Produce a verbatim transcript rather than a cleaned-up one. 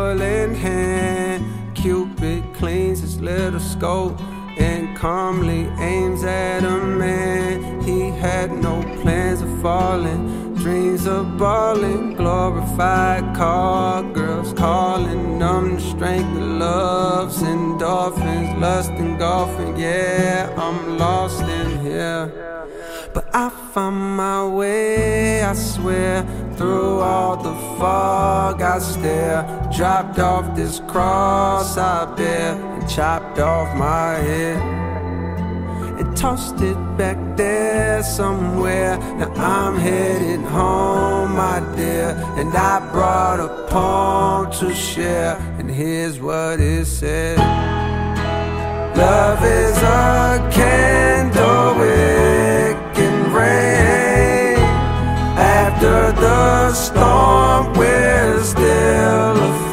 rifle in hand. Cupid cleans his little scope and calmly aims at a man. He had no plans of falling, dreams of balling, glorified car girls calling them the strength of love's endorphins, lust and golfing. Yeah, I'm lost in here, but I found my way, I swear. Through all the fog I stare, dropped off this cross I bear, and chopped off my head and tossed it back there somewhere. Now I'm headed home, my dear, and I brought a poem to share, and here's what it said. Love is a candle, it can rain. After the storm, we're still afraid.